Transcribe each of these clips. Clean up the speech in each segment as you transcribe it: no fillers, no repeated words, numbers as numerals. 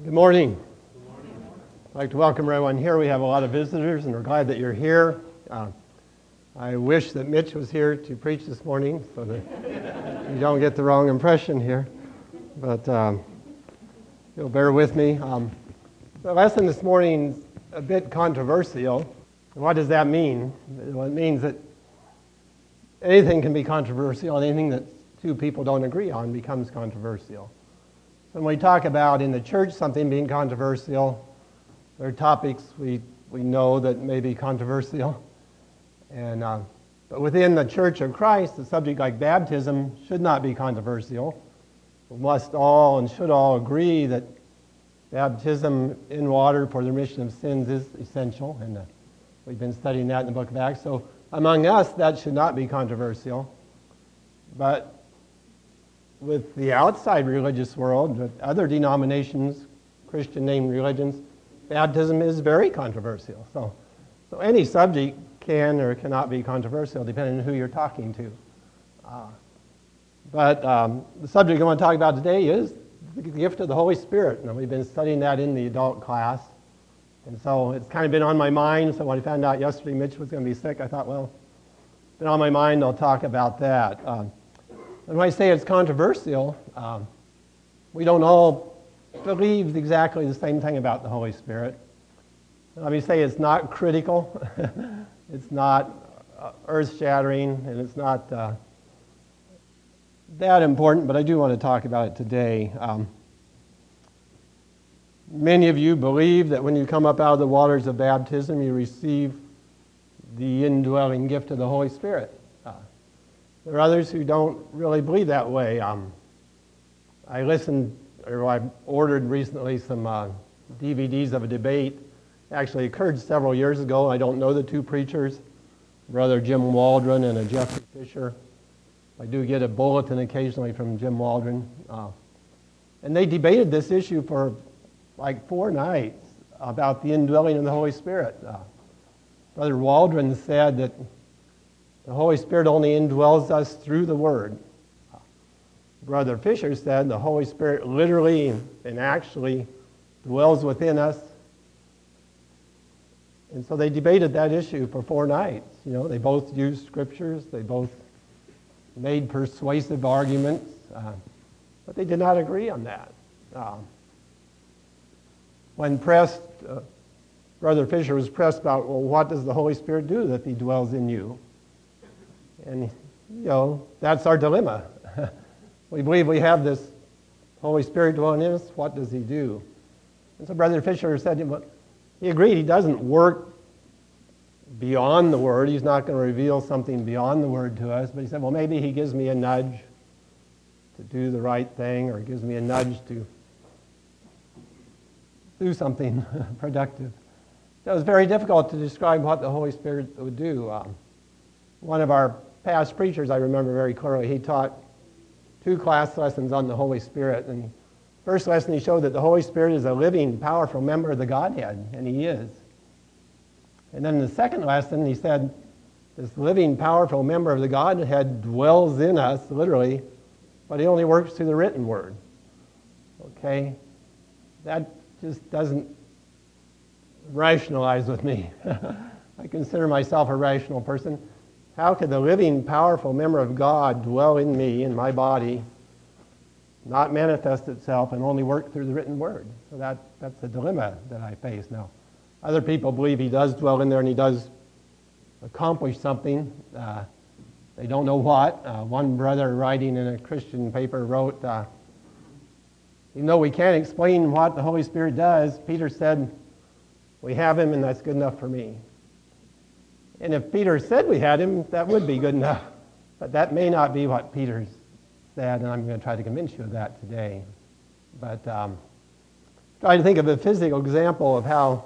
Good morning. I'd like to welcome everyone here. We have a lot of visitors, and we're glad that you're here. I wish that Mitch was here to preach this morning so that you don't get the wrong impression here. But you'll bear with me. The lesson this morning is a bit controversial. What does that mean? Well, it means that anything can be controversial, and anything that two people don't agree on becomes controversial. When we talk about in the church something being controversial, there are topics we know that may be controversial. But within the Church of Christ, a subject like baptism should not be controversial. We must all and should all agree that baptism in water for the remission of sins is essential, and we've been studying that in the book of Acts. So among us, that should not be controversial. But with the outside religious world, with other denominations, Christian-named religions, baptism is very controversial. So any subject can or cannot be controversial, depending on who you're talking to. But the subject I want to talk about today is the gift of the Holy Spirit. And we've been studying that in the adult class. And so it's kind of been on my mind. So when I found out yesterday Mitch was going to be sick, I thought, well, it's been on my mind, I'll talk about that. And when I say it's controversial, we don't all believe exactly the same thing about the Holy Spirit. Let me say it's not critical, it's not earth-shattering, and it's not that important, but I do want to talk about it today. Many of you believe that when you come up out of the waters of baptism, you receive the indwelling gift of the Holy Spirit. There are others who don't really believe that way. I ordered recently some DVDs of a debate. It actually occurred several years ago. I don't know the two preachers, Brother Jim Waldron and a Jeffrey Fisher. I do get a bulletin occasionally from Jim Waldron. And they debated this issue for like 4 nights about the indwelling of the Holy Spirit. Brother Waldron said that the Holy Spirit only indwells us through the Word. Brother Fisher said the Holy Spirit literally and actually dwells within us. And so they debated that issue for 4 nights. You know, they both used scriptures. They both made persuasive arguments. But they did not agree on that. When pressed, Brother Fisher was pressed about, well, what does the Holy Spirit do that He dwells in you? And, you know, that's our dilemma. We believe we have this Holy Spirit dwelling in us. What does He do? And so Brother Fisher said, well, he agreed He doesn't work beyond the Word. He's not going to reveal something beyond the Word to us. But he said, well, maybe He gives me a nudge to do the right thing, or gives me a nudge to do something productive. So it was very difficult to describe what the Holy Spirit would do. One of our past preachers, I remember very clearly, he taught 2 class lessons on the Holy Spirit. And first lesson, he showed that the Holy Spirit is a living, powerful member of the Godhead, and He is. And then in the second lesson, he said, this living, powerful member of the Godhead dwells in us, literally, but He only works through the written Word. Okay? That just doesn't rationalize with me. I consider myself a rational person. How could the living, powerful member of God dwell in me, in my body, not manifest itself, and only work through the written Word? So that's the dilemma that I face now. Other people believe He does dwell in there and He does accomplish something. They don't know what. One brother writing in a Christian paper wrote, even though we can't explain what the Holy Spirit does, Peter said, we have Him and that's good enough for me. And if Peter said we had Him, that would be good enough. But that may not be what Peter said, and I'm going to try to convince you of that today. But try to think of a physical example of how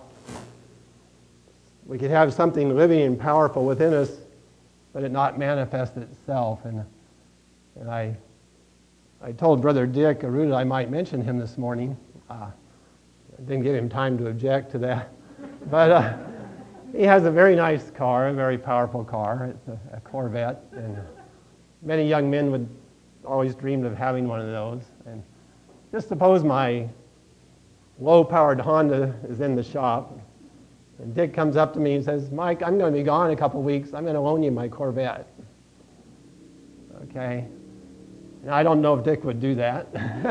we could have something living and powerful within us, but it not manifest itself. And I told Brother Dick Aruda I might mention him this morning. I didn't give him time to object to that. But he has a very nice car, a very powerful car. It's a Corvette, and many young men would always dreamed of having one of those. And just suppose my low-powered Honda is in the shop. And Dick comes up to me and says, Mike, I'm going to be gone a couple weeks. I'm going to loan you my Corvette. Okay? And I don't know if Dick would do that.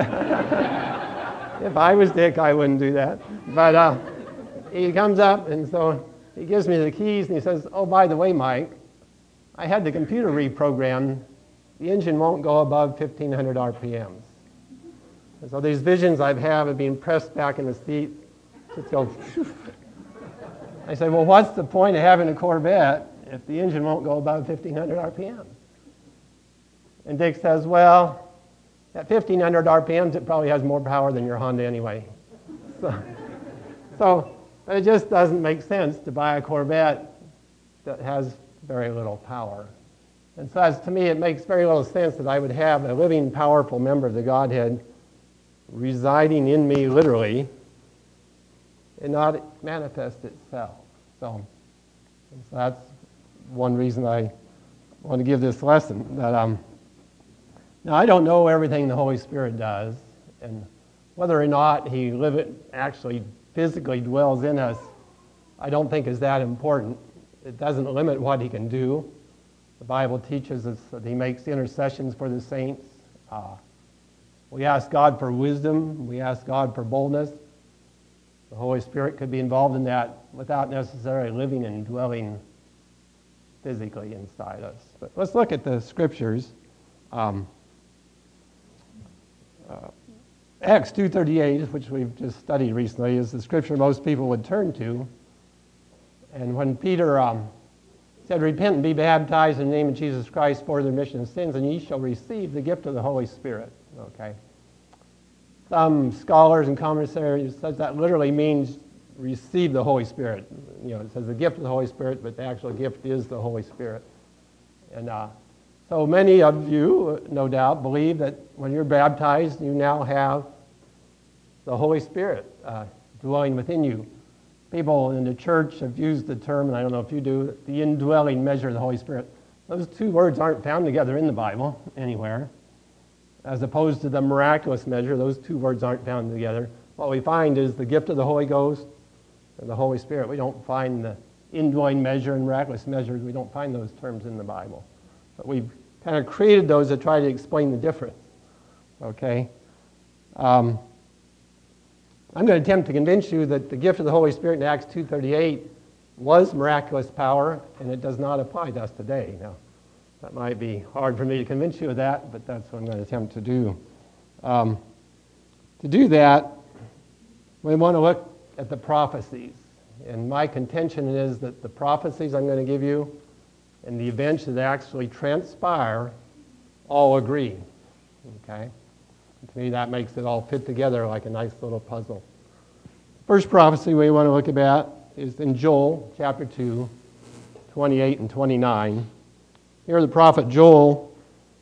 If I was Dick, I wouldn't do that. But he comes up, and so he gives me the keys, and he says, oh, by the way, Mike, I had the computer reprogrammed. The engine won't go above 1,500 RPMs. And so these visions I have of being pressed back in the seat, just go, I say, well, what's the point of having a Corvette if the engine won't go above 1,500 RPMs? And Dick says, well, at 1,500 RPMs, it probably has more power than your Honda anyway. So it just doesn't make sense to buy a Corvette that has very little power. And so as to me, it makes very little sense that I would have a living, powerful member of the Godhead residing in me literally and not manifest itself. So that's one reason I want to give this lesson. That now, I don't know everything the Holy Spirit does, and whether or not he actually physically dwells in us, I don't think is that important. It doesn't limit what he can do. The Bible teaches us that he makes intercessions for the saints. We ask God for wisdom. We ask God for boldness. The Holy Spirit could be involved in that without necessarily living and dwelling physically inside us. But let's look at the scriptures. Acts 2:38, which we've just studied recently, is the scripture most people would turn to. And when Peter said, repent and be baptized in the name of Jesus Christ for the remission of sins, and ye shall receive the gift of the Holy Spirit. Okay. Some scholars and commentaries says that literally means receive the Holy Spirit. You know, it says the gift of the Holy Spirit, but the actual gift is the Holy Spirit. And so many of you, no doubt, believe that when you're baptized, you now have the Holy Spirit dwelling within you. People in the church have used the term, and I don't know if you do, the indwelling measure of the Holy Spirit. Those two words aren't found together in the Bible anywhere. As opposed to the miraculous measure, those two words aren't found together. What we find is the gift of the Holy Ghost and the Holy Spirit. We don't find the indwelling measure and miraculous measures. We don't find those terms in the Bible. But we've kind of created those to try to explain the difference. Okay? I'm going to attempt to convince you that the gift of the Holy Spirit in Acts 2:38 was miraculous power, and it does not apply to us today. Now, that might be hard for me to convince you of that, but that's what I'm going to attempt to do. To do that, we want to look at the prophecies. And my contention is that the prophecies I'm going to give you and the events that actually transpire all agree. Okay? To me, that makes it all fit together like a nice little puzzle. First prophecy we want to look at is in Joel chapter 2, 28 and 29. Here the prophet Joel,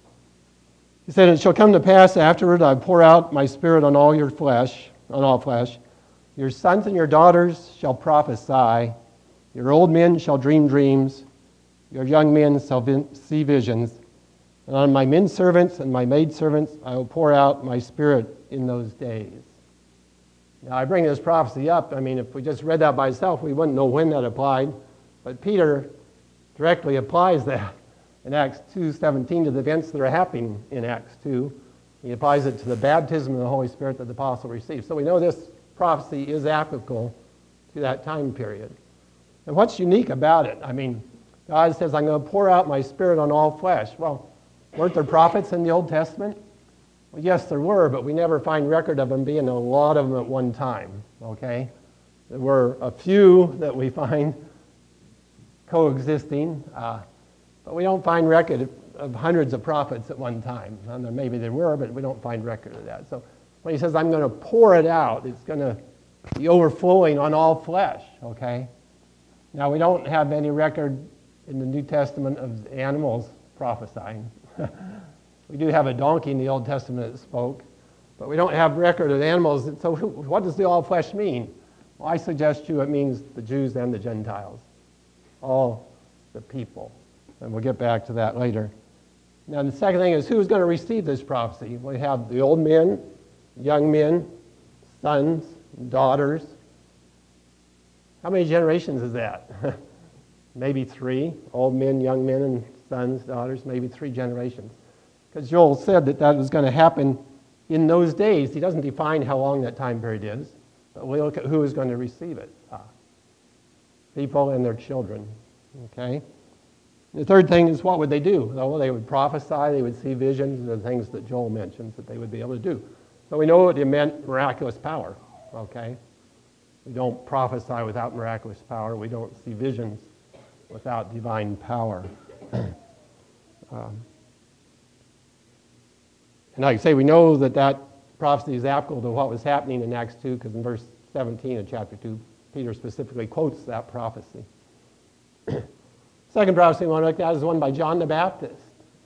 he said, it shall come to pass afterward, I pour out my spirit on all flesh. Your sons and your daughters shall prophesy. Your old men shall dream dreams. Your young men shall see visions. And on my men servants and my maid servants I will pour out my spirit in those days. Now I bring this prophecy up. I mean, if we just read that by itself, we wouldn't know when that applied. But Peter directly applies that in Acts 2:17 to the events that are happening in Acts 2. He applies it to the baptism of the Holy Spirit that the apostle received. So we know this prophecy is applicable to that time period. And what's unique about it? I mean, God says, I'm going to pour out my spirit on all flesh. Well, weren't there prophets in the Old Testament? Well, yes, there were, but we never find record of them being a lot of them at one time, okay? There were a few that we find coexisting, but we don't find record of hundreds of prophets at one time. And maybe there were, but we don't find record of that. So when he says, I'm going to pour it out, it's going to be overflowing on all flesh, okay? Now, we don't have any record in the New Testament of animals prophesying. We do have a donkey in the Old Testament that spoke, but we don't have record of animals. So what does the all flesh mean? Well, I suggest to you it means the Jews and the Gentiles, all the people. And we'll get back to that later. Now, the second thing is who's going to receive this prophecy? We have the old men, young men, sons, daughters. How many generations is that? Maybe 3. Old men, young men, and sons, daughters, maybe 3 generations. Because Joel said that that was going to happen in those days. He doesn't define how long that time period is, but we look at who is going to receive it. People and their children. Okay? The third thing is, what would they do? Well, they would prophesy, they would see visions, the things that Joel mentions that they would be able to do. So we know it meant miraculous power. Okay? We don't prophesy without miraculous power. We don't see visions without divine power. And like I say, we know that that prophecy is applicable to what was happening in Acts 2, because in verse 17 of chapter 2, Peter specifically quotes that prophecy. Second prophecy we want to look at is one by John the Baptist.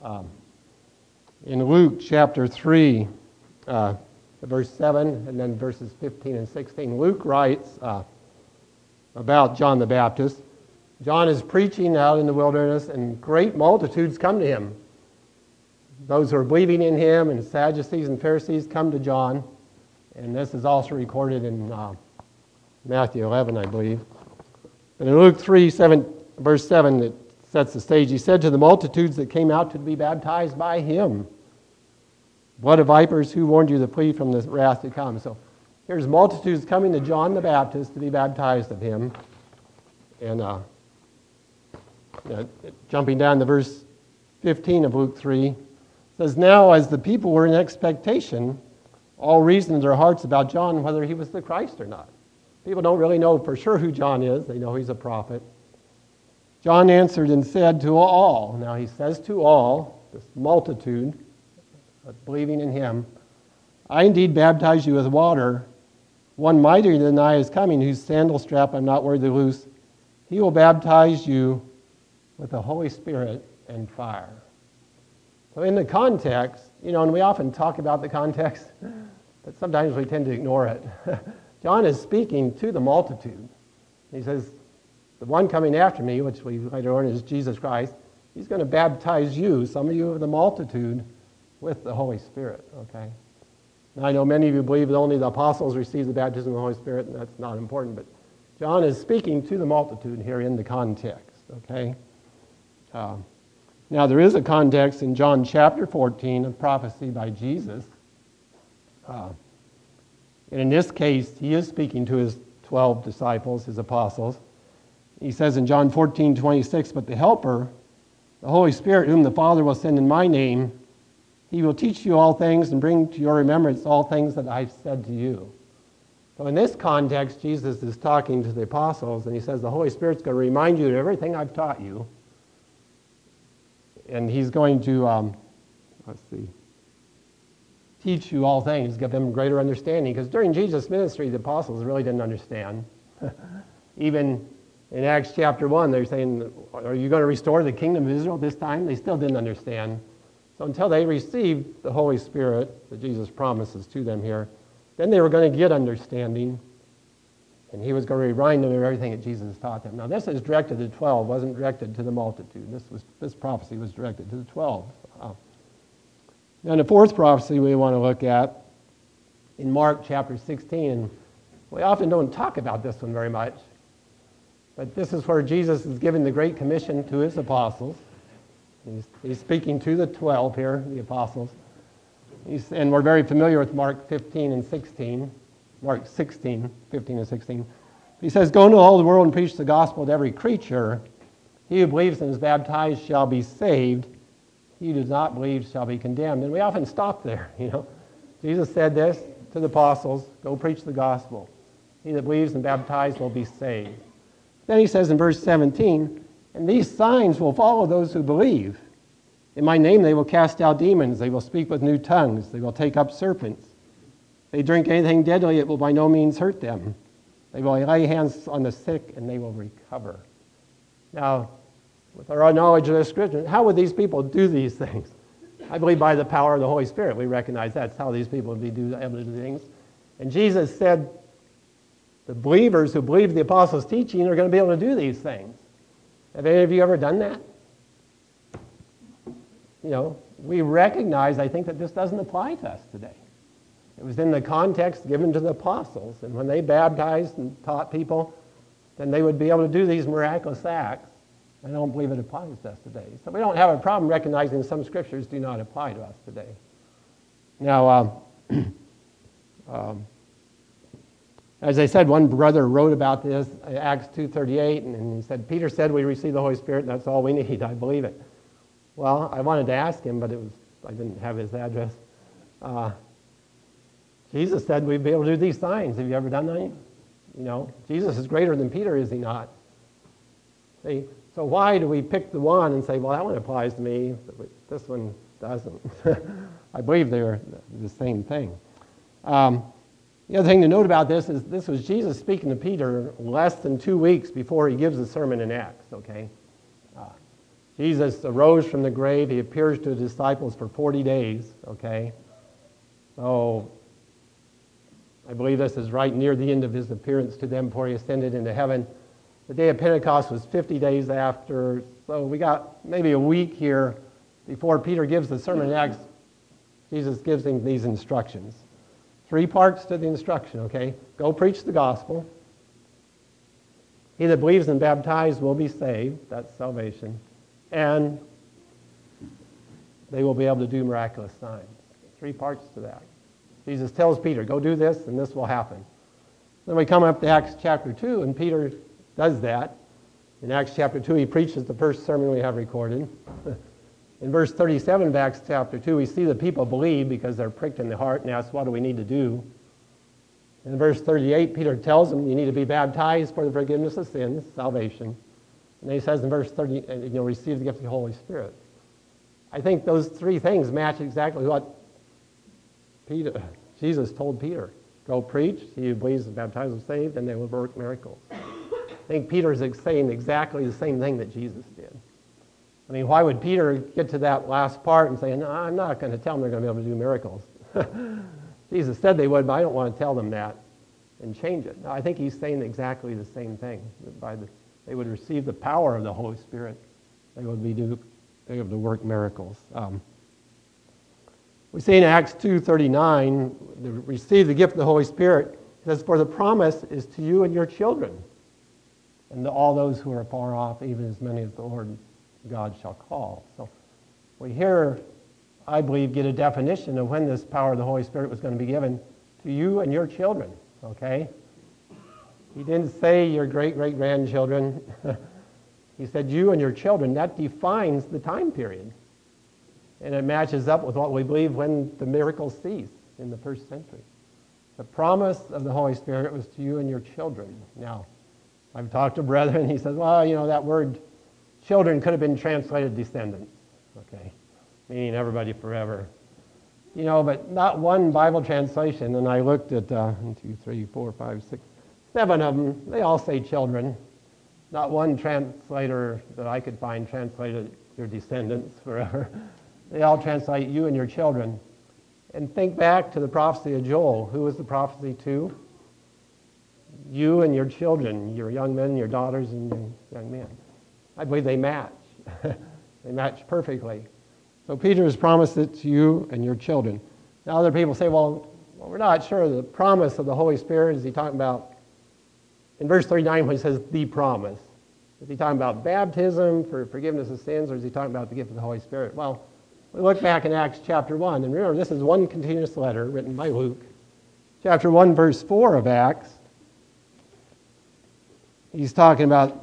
In Luke chapter 3, verse 7, and then verses 15 and 16, Luke writes about John the Baptist. John is preaching out in the wilderness, and great multitudes come to him. Those who are believing in him, and Sadducees and Pharisees come to John. And this is also recorded in Matthew 11, I believe. But in Luke 3, verse 7, it sets the stage. He said to the multitudes that came out to be baptized by him, "Blood of vipers, who warned you to flee from the wrath to come?" So here's multitudes coming to John the Baptist to be baptized of him. And jumping down to verse 15 of Luke 3, says, "Now as the people were in expectation, all reasoned in their hearts about John whether he was the Christ or not." People don't really know for sure who John is. They know he's a prophet. John answered and said to all, now he says to all, this multitude believing in him, "I indeed baptize you with water. One mightier than I is coming, whose sandal strap I'm not worthy to loose. He will baptize you with the Holy Spirit and fire." So in the context, and we often talk about the context, but sometimes we tend to ignore it. John is speaking to the multitude. He says, the one coming after me, which we later learn is Jesus Christ, he's going to baptize you, some of you of the multitude, with the Holy Spirit. Okay? Now I know many of you believe that only the apostles receive the baptism of the Holy Spirit, and that's not important, but John is speaking to the multitude here in the context. Okay? Now, there is a context in John chapter 14 of prophecy by Jesus. And in this case, he is speaking to his 12 disciples, his apostles. He says in John 14:26, "But the Helper, the Holy Spirit, whom the Father will send in my name, he will teach you all things and bring to your remembrance all things that I've said to you." So in this context, Jesus is talking to the apostles, and he says the Holy Spirit's going to remind you of everything I've taught you. And he's going to, teach you all things, give them greater understanding. Because during Jesus' ministry, the apostles really didn't understand. Even in Acts chapter 1, they're saying, "Are you going to restore the kingdom of Israel this time?" They still didn't understand. So until they received the Holy Spirit that Jesus promises to them here, then they were going to get understanding. And he was going to remind them of everything that Jesus taught them. Now, this is directed to the 12, wasn't directed to the multitude. This prophecy was directed to the 12. Now, the fourth prophecy we want to look at in Mark chapter 16, and we often don't talk about this one very much, but this is where Jesus is giving the Great Commission to his apostles. He's speaking to the 12 here, the apostles. And we're very familiar with Mark 15 and 16. Mark 16, 15 and 16. He says, "Go into all the world and preach the gospel to every creature. He who believes and is baptized shall be saved. He who does not believe shall be condemned." And we often stop there, Jesus said this to the apostles, go preach the gospel. He that believes and baptized will be saved. Then he says in verse 17, "And these signs will follow those who believe. In my name they will cast out demons. They will speak with new tongues. They will take up serpents. If they drink anything deadly, it will by no means hurt them. They will lay hands on the sick, and they will recover." Now, with our knowledge of the Scripture, how would these people do these things? I believe by the power of the Holy Spirit. We recognize that's how these people would be able to do things. And Jesus said the believers who believe the apostles' teaching are going to be able to do these things. Have any of you ever done that? We recognize, I think, that this doesn't apply to us today. It was in the context given to the apostles. And when they baptized and taught people, then they would be able to do these miraculous acts. I don't believe it applies to us today. So we don't have a problem recognizing some scriptures do not apply to us today. Now, as I said, one brother wrote about this, Acts 2:38, and he said, Peter said we receive the Holy Spirit, and that's all we need. I believe it. Well, I wanted to ask him, but I didn't have his address. Jesus said we'd be able to do these signs. Have you ever done that? You know, Jesus is greater than Peter, is he not? See? So why do we pick the one and say, well, that one applies to me, but this one doesn't? I believe they're the same thing. The other thing to note about this is this was Jesus speaking to Peter less than 2 weeks before he gives the sermon in Acts, okay? Jesus arose from the grave. He appears to his disciples for 40 days, okay? So I believe this is right near the end of his appearance to them before he ascended into heaven. The day of Pentecost was 50 days after, so we got maybe a week here before Peter gives the sermon in Acts. Jesus gives him these instructions. 3 parts to the instruction, okay? Go preach the gospel. He that believes and baptized will be saved. That's salvation. And they will be able to do miraculous signs. 3 parts to that. Jesus tells Peter, go do this, and this will happen. Then we come up to Acts chapter 2, and Peter does that. In Acts chapter 2, he preaches the first sermon we have recorded. In verse 37 of Acts chapter 2, we see the people believe because they're pricked in the heart and ask, what do we need to do? In verse 38, Peter tells them, you need to be baptized for the forgiveness of sins, salvation. And then he says in verse 30, receive the gift of the Holy Spirit. I think those 3 things match exactly what Jesus told Peter. Go preach, he who believes and baptized will be saved, and they will work miracles. I think Peter is saying exactly the same thing that Jesus did. I mean, why would Peter get to that last part and say, no, I'm not going to tell them they're going to be able to do miracles? Jesus said they would, but I don't want to tell them that and change it. No, I think he's saying exactly the same thing. They would receive the power of the Holy Spirit. They would be able to work miracles. We see in Acts 2:39, receive the gift of the Holy Spirit. It says, for the promise is to you and your children, and to all those who are far off, even as many as the Lord God shall call. So we here, I believe, get a definition of when this power of the Holy Spirit was going to be given to you and your children, okay? He didn't say your great-great-grandchildren. He said you and your children. That defines the time period. And it matches up with what we believe when the miracles ceased in the first century. The promise of the Holy Spirit was to you and your children. Now, I've talked to brethren, he says, well, that word children could have been translated descendants, okay, meaning everybody forever. But not one Bible translation, and I looked at 1, 2, 3, 4, 5, 6, 7 of them, they all say children. Not one translator that I could find translated your descendants forever. They all translate you and your children. And think back to the prophecy of Joel. Who was the prophecy to? You and your children, your young men, your daughters, and your young men. I believe they match. They match perfectly. So Peter has promised it to you and your children. Now other people say, well, we're not sure the promise of the Holy Spirit. Is he talking about, in verse 39 when he says the promise, is he talking about baptism for forgiveness of sins, or is he talking about the gift of the Holy Spirit? Well, we look back in Acts chapter 1, and remember this is one continuous letter written by Luke. Chapter 1, verse 4 of Acts, he's talking about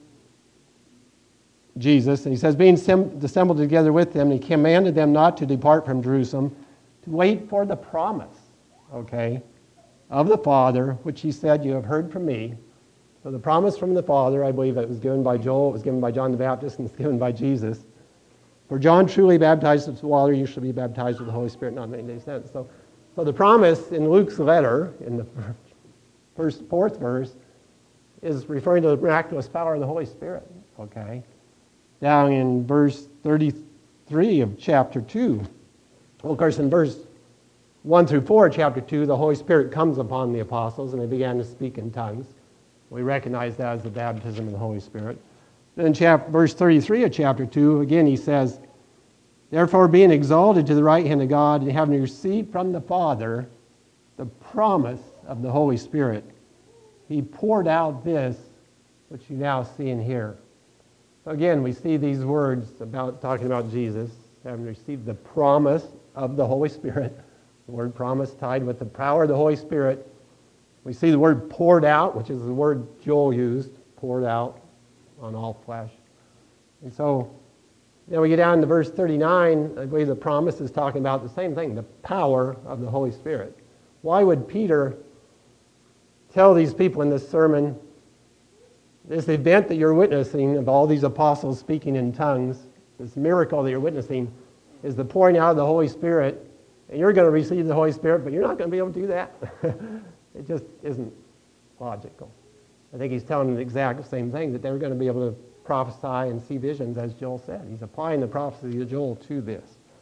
Jesus, and he says, being assembled together with them, he commanded them not to depart from Jerusalem, to wait for the promise, okay, of the Father, which he said, you have heard from me. So the promise from the Father, I believe it was given by Joel, it was given by John the Baptist, and it's given by Jesus. For John truly baptized with water, you shall be baptized with the Holy Spirit not many days hence. So the promise in Luke's letter, in the fourth verse, is referring to the miraculous power of the Holy Spirit, okay? Down in verse 33 of chapter 2. Well, of course, in verse 1 through 4 of chapter 2, the Holy Spirit comes upon the apostles, and they began to speak in tongues. We recognize that as the baptism of the Holy Spirit. Then in verse 33 of chapter 2, again he says, therefore being exalted to the right hand of God and having received from the Father the promise of the Holy Spirit. He poured out this, which you now see and hear. So again, we see these words about talking about Jesus, having received the promise of the Holy Spirit. The word promise tied with the power of the Holy Spirit. We see the word poured out, which is the word Joel used, poured out on all flesh. And so, then we get down to verse 39, I believe the promise is talking about the same thing, the power of the Holy Spirit. Why would Peter tell these people in this sermon, this event that you're witnessing of all these apostles speaking in tongues, this miracle that you're witnessing, is the pouring out of the Holy Spirit, and you're going to receive the Holy Spirit, but you're not going to be able to do that? It just isn't logical. I think he's telling them the exact same thing, that they're going to be able to prophesy and see visions, as Joel said. He's applying the prophecy of Joel to this.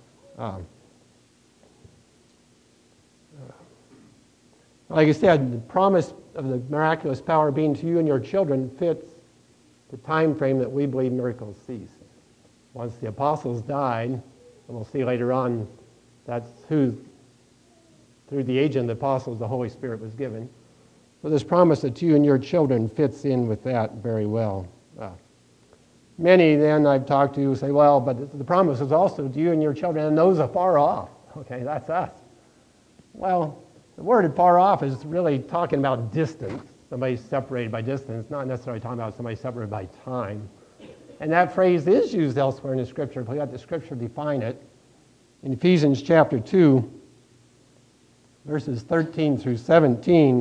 Like I said, the promise of the miraculous power being to you and your children fits the time frame that we believe miracles cease. Once the apostles died, and we'll see later on, that's who, through the agent of the apostles, the Holy Spirit was given. So this promise that you and your children fits in with that very well. Many then I've talked to say, well, but the promise is also to you and your children and those afar off. Okay, that's us. Well, the word far off is really talking about distance. Somebody separated by distance, not necessarily talking about somebody separated by time. And that phrase is used elsewhere in the Scripture. If we let the Scripture define it, in Ephesians chapter 2, verses 13 through 17,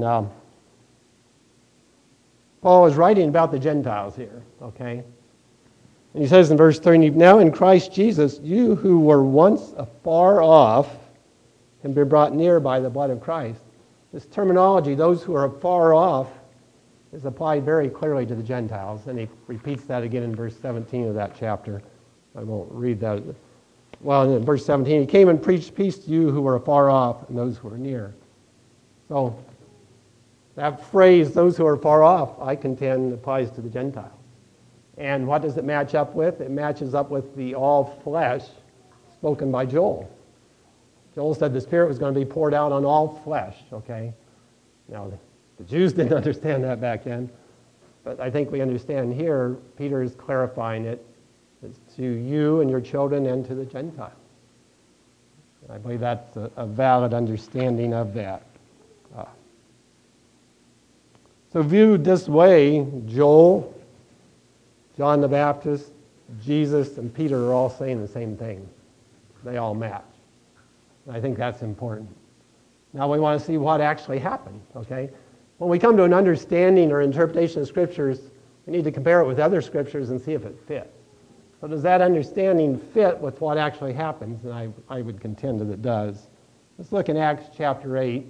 Paul is writing about the Gentiles here, okay? And he says in verse 30, now in Christ Jesus, you who were once afar off can be brought near by the blood of Christ. This terminology, those who are afar off, is applied very clearly to the Gentiles. And he repeats that again in verse 17 of that chapter. I won't read that. Well, in verse 17, he came and preached peace to you who were afar off and those who were near. So that phrase, those who are far off, I contend applies to the Gentiles. And what does it match up with? It matches up with the all flesh spoken by Joel. Joel said the Spirit was going to be poured out on all flesh, okay? Now, the Jews didn't understand that back then, but I think we understand here, Peter is clarifying it. It's to you and your children and to the Gentiles. I believe that's a valid understanding of that. So viewed this way, Joel, John the Baptist, Jesus, and Peter are all saying the same thing. They all match. I think that's important. Now we want to see what actually happened, okay? When we come to an understanding or interpretation of Scriptures, we need to compare it with other Scriptures and see if it fits. So does that understanding fit with what actually happens? And I would contend that it does. Let's look in Acts chapter 8,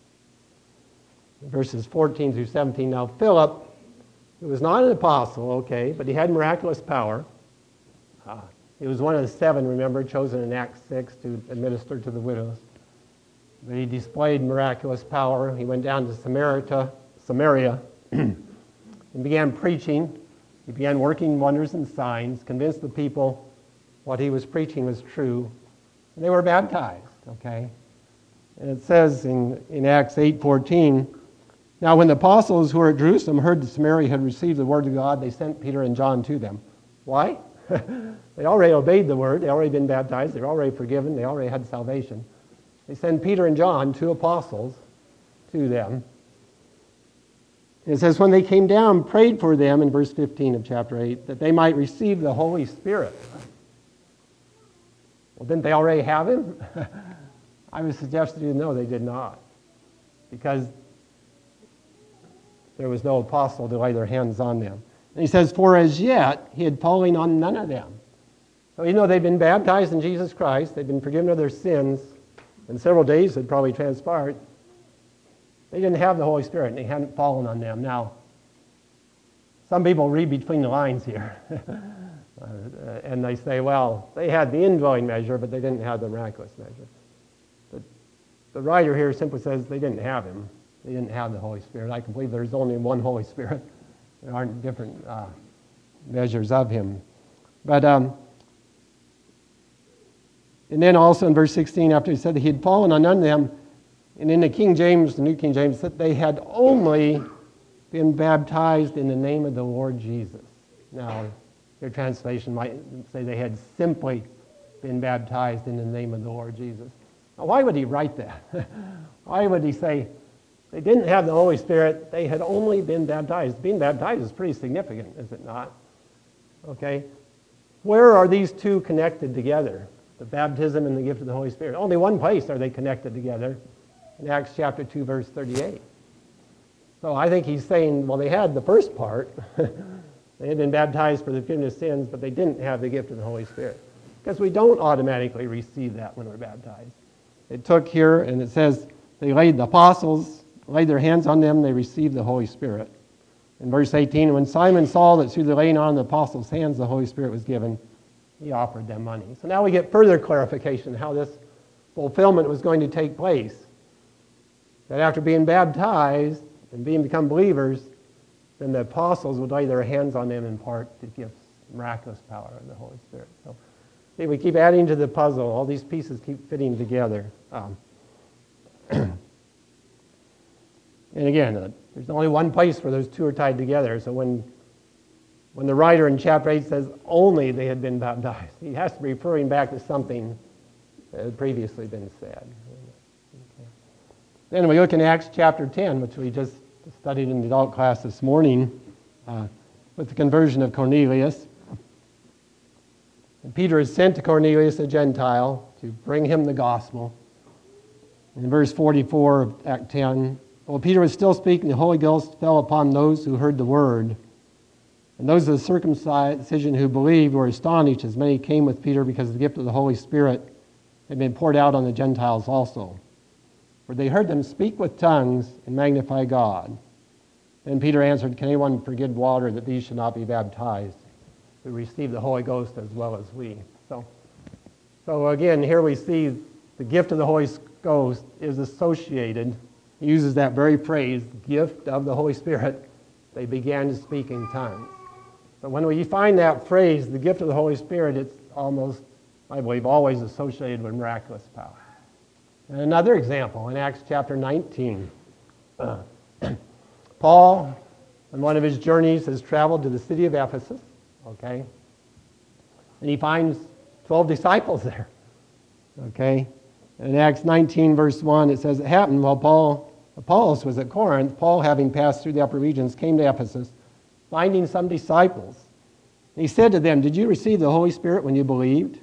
verses 14 through 17. Now Philip, who was not an apostle, okay, but he had miraculous power. He was one of the 7, remember, chosen in Acts 6 to administer to the widows. But he displayed miraculous power. He went down to Samaria and began preaching. He began working wonders and signs, convinced the people what he was preaching was true, and they were baptized, okay? And it says in Acts 8:14, now when the apostles who were at Jerusalem heard that Samaria had received the word of God, they sent Peter and John to them. Why? They already obeyed the word. They already been baptized. They were already forgiven. They already had salvation. They send Peter and John, 2 apostles, to them. And it says, when they came down, prayed for them, in verse 15 of chapter 8, that they might receive the Holy Spirit. Well, didn't they already have him? I would suggest to you, no, they did not. Because there was no apostle to lay their hands on them. And he says, for as yet he had fallen on none of them. So even though they've been baptized in Jesus Christ, they've been forgiven of their sins, and several days had probably transpired, they didn't have the Holy Spirit, and they hadn't fallen on them. Now, some people read between the lines here, and they say, well, they had the indwelling measure, but they didn't have the miraculous measure. But the writer here simply says they didn't have him. They didn't have the Holy Spirit. I can believe there's only one Holy Spirit. There aren't different measures of him. But, and then also in verse 16, after he said that he had fallen on none of them, And in the King James, the New King James, that they had only been baptized in the name of the Lord Jesus. Now, your translation might say they had simply been baptized in the name of the Lord Jesus. Now, why would he write that? Why would he say they didn't have the Holy Spirit, they had only been baptized? Being baptized is pretty significant, is it not? Okay. Where are these two connected together? The baptism and the gift of the Holy Spirit. Only one place are they connected together, in Acts chapter 2, verse 38. So I think he's saying, well, they had the first part. They had been baptized for the forgiveness of sins, but they didn't have the gift of the Holy Spirit. Because we don't automatically receive that when we're baptized. It took here, and it says, they laid the apostles, laid their hands on them, they received the Holy Spirit. In verse 18, when Simon saw that through the laying on of the apostles' hands the Holy Spirit was given, he offered them money. So now we get further clarification how this fulfillment was going to take place. That after being baptized and become believers, then the apostles would lay their hands on them in part to give miraculous power of the Holy Spirit. So see, we keep adding to the puzzle. All these pieces keep fitting together. And again, there's only one place where those two are tied together. So when the writer in chapter 8 says only they had been baptized, he has to be referring back to something that had previously been said. Okay. Then we look in Acts chapter 10, which we just studied in the adult class this morning, with the conversion of Cornelius. And Peter is sent to Cornelius, a Gentile, to bring him the gospel. In verse 44 of Act 10, while Peter was still speaking, the Holy Ghost fell upon those who heard the word. And those of the circumcision who believed were astonished, as many came with Peter, because the gift of the Holy Spirit had been poured out on the Gentiles also. For they heard them speak with tongues and magnify God. Then Peter answered, can anyone forgive water that these should not be baptized, who receive the Holy Ghost as well as we? So again, here we see the gift of the Holy Ghost is associated. He uses that very phrase, gift of the Holy Spirit. They began to speak in tongues. But when we find that phrase, the gift of the Holy Spirit, it's almost, I believe, always associated with miraculous power. And another example, in Acts chapter 19, Paul, on one of his journeys, has traveled to the city of Ephesus, okay? And he finds 12 disciples there, okay? In Acts 19, verse 1, it says, it happened while Apollos was at Corinth, Paul, having passed through the upper regions, came to Ephesus, finding some disciples. And he said to them, did you receive the Holy Spirit when you believed?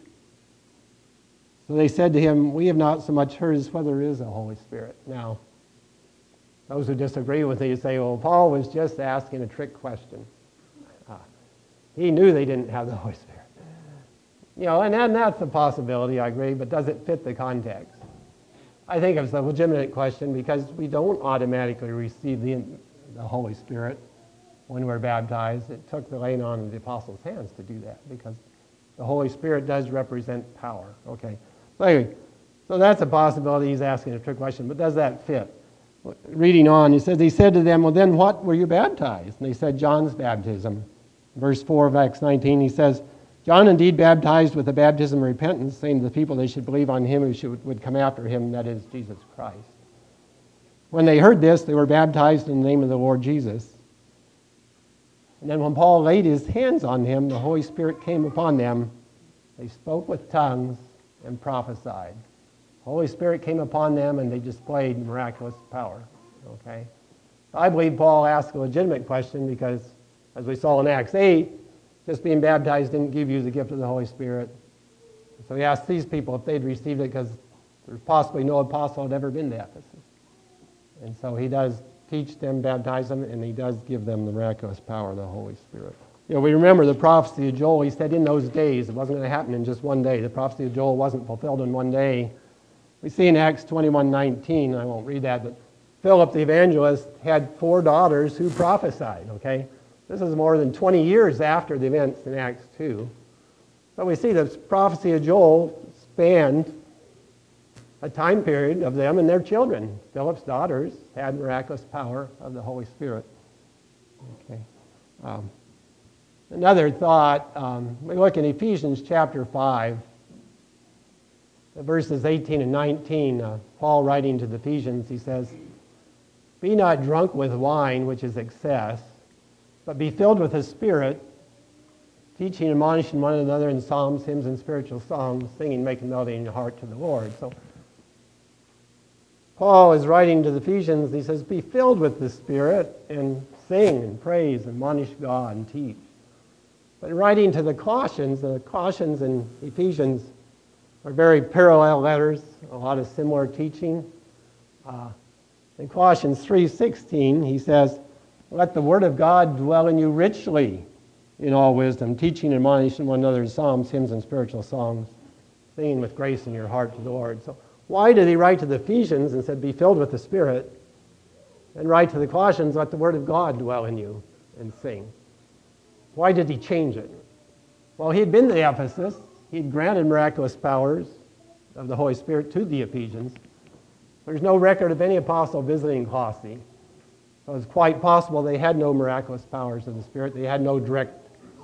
So they said to him, we have not so much heard as whether there is a Holy Spirit. Now, those who disagree with me say, well, Paul was just asking a trick question. He knew they didn't have the Holy Spirit. You know, and that's a possibility, I agree, but does it fit the context? I think it's a legitimate question because we don't automatically receive the Holy Spirit when we're baptized. It took the laying on of the apostles' hands to do that because the Holy Spirit does represent power. Okay. So anyway, so that's a possibility. He's asking a trick question, but does that fit? Reading on, he said to them, well, then what were you baptized? And they said, John's baptism. Verse 4 of Acts 19, he says, John indeed baptized with the baptism of repentance, saying to the people they should believe on him who would come after him, that is, Jesus Christ. When they heard this, they were baptized in the name of the Lord Jesus. And then when Paul laid his hands on them, the Holy Spirit came upon them. They spoke with tongues and prophesied. The Holy Spirit came upon them and they displayed miraculous power. Okay? I believe Paul asked a legitimate question because, as we saw in Acts 8, just being baptized didn't give you the gift of the Holy Spirit. So he asked these people if they'd received it because there's possibly no apostle had ever been to Ephesus. And so he does teach them, baptize them, and he does give them the miraculous power of the Holy Spirit. You know, we remember the prophecy of Joel. He said in those days, it wasn't going to happen in just one day. The prophecy of Joel wasn't fulfilled in one day. We see in Acts 21:19, I won't read that, but Philip the evangelist had 4 daughters who prophesied, okay? This is more than 20 years after the events in Acts 2. But we see the prophecy of Joel spanned a time period of them and their children. Philip's daughters had miraculous power of the Holy Spirit. Okay. Another thought, we look in Ephesians chapter 5. verses 18 and 19, Paul writing to the Ephesians, he says, "Be not drunk with wine, which is excess, but be filled with the Spirit, teaching and admonishing one another in psalms, hymns, and spiritual songs, singing, making melody in your heart to the Lord." So Paul is writing to the Ephesians, he says, be filled with the Spirit and sing and praise and admonish God and teach. But writing to the Colossians and Ephesians are very parallel letters, a lot of similar teaching. In Colossians 3:16, he says, "Let the word of God dwell in you richly in all wisdom, teaching and admonishing one another in psalms, hymns, and spiritual songs, singing with grace in your heart to the Lord." So why did he write to the Ephesians and said, be filled with the Spirit, and write to the Colossians, let the word of God dwell in you and sing? Why did he change it? Well, he had been to Ephesus. He had granted miraculous powers of the Holy Spirit to the Ephesians. There's no record of any apostle visiting Colossae. So it's quite possible they had no miraculous powers of the Spirit. They had no direct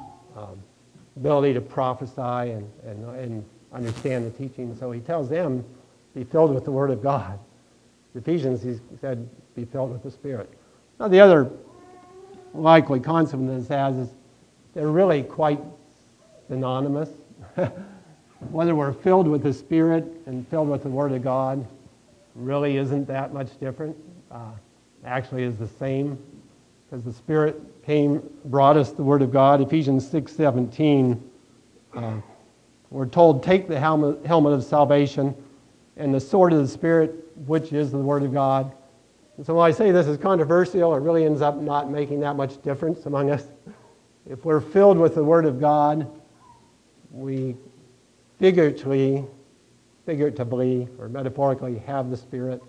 ability to prophesy and understand the teaching. So he tells them, be filled with the Word of God. The Ephesians, he said, be filled with the Spirit. Now, the other likely consequence this has is they're really quite synonymous. Whether we're filled with the Spirit and filled with the Word of God really isn't that much different. Actually is the same, because the Spirit brought us the Word of God. Ephesians 6:17, we're told, take the helmet of salvation and the sword of the Spirit, which is the Word of God. And so when I say this is controversial, it really ends up not making that much difference among us. If we're filled with the Word of God, we figuratively or metaphorically have the Spirit.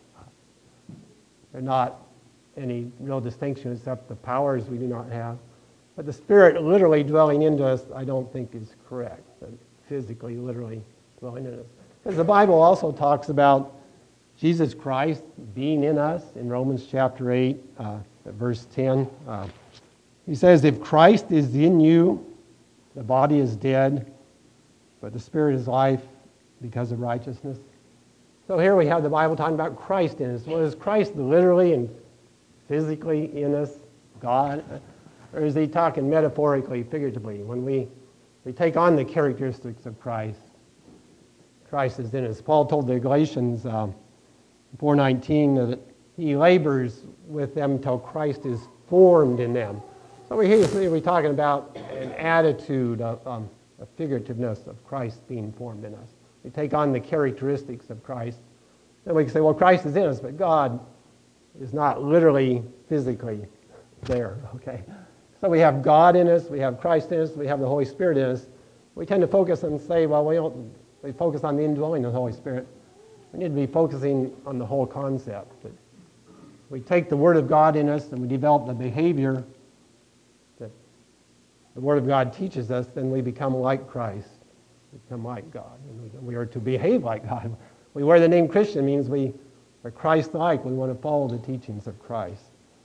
There's not any real distinction except the powers we do not have. But the Spirit literally dwelling into us, I don't think is correct. Physically, literally dwelling in us. Because the Bible also talks about Jesus Christ being in us in Romans chapter 8, verse 10. He says, if Christ is in you, the body is dead, but the Spirit is life because of righteousness. So here we have the Bible talking about Christ in us. Well, is Christ literally and physically in us, God? Or is he talking metaphorically, figuratively? When we take on the characteristics of Christ, Christ is in us. Paul told the Galatians 4:19 that he labors with them until Christ is formed in them. So we're talking about an attitude of a figurativeness of Christ being formed in us. We take on the characteristics of Christ. Then we can say, well, Christ is in us, but God is not literally, physically there, okay? So we have God in us, we have Christ in us, we have the Holy Spirit in us. We tend to focus and say, well, we focus on the indwelling of the Holy Spirit. We need to be focusing on the whole concept. That we take the Word of God in us and we develop the behavior that the Word of God teaches us, then we become like Christ. We become like God. And we are to behave like God. We wear the name Christian means we are Christ-like. We want to follow the teachings of Christ.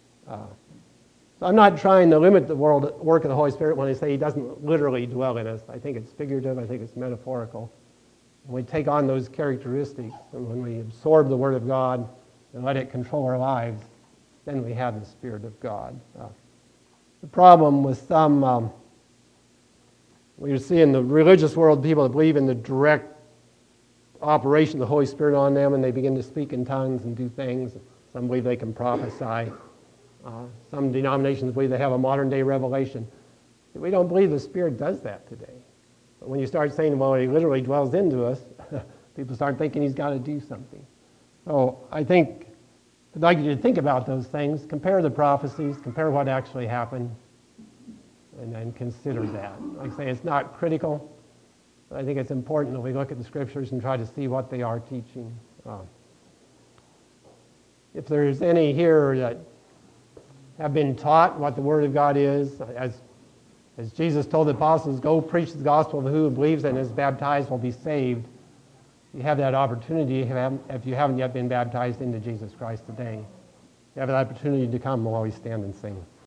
So I'm not trying to limit the work of the Holy Spirit when I say he doesn't literally dwell in us. I think it's figurative. I think it's metaphorical. When we take on those characteristics and when we absorb the Word of God and let it control our lives, then we have the Spirit of God. The problem with some, we see in the religious world people that believe in the direct operation of the Holy Spirit on them and they begin to speak in tongues and do things. Some believe they can prophesy. Some denominations believe they have a modern-day revelation. We don't believe the Spirit does that today. But when you start saying, well, he literally dwells into us, people start thinking he's got to do something. So I think I'd like you to think about those things, compare the prophecies, compare what actually happened, and then consider that. Like I say, it's not critical, but I think it's important that we look at the Scriptures and try to see what they are teaching. If there's any here that have been taught what the Word of God is, as Jesus told the apostles, go preach the gospel of who believes and is baptized will be saved. You have that opportunity if you haven't yet been baptized into Jesus Christ today. You have that opportunity to come while we stand and sing.